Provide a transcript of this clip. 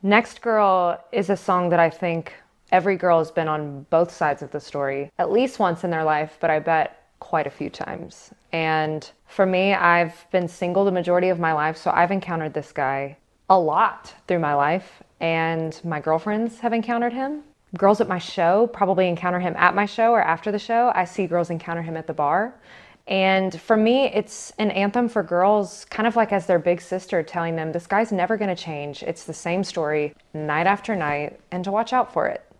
Next Girl is a song that I think every girl has been on both sides of the story at least once in their life, but I bet quite a few times. And for me, I've been single the majority of my life, so I've encountered this guy a lot through my life, and my girlfriends have encountered him. Girls at my show probably encounter him at my show or after the show. I see girls encounter him at the bar. And for me, it's an anthem for girls, kind of like as their big sister telling them, this guy's never going to change. It's the same story night after night, and to watch out for it.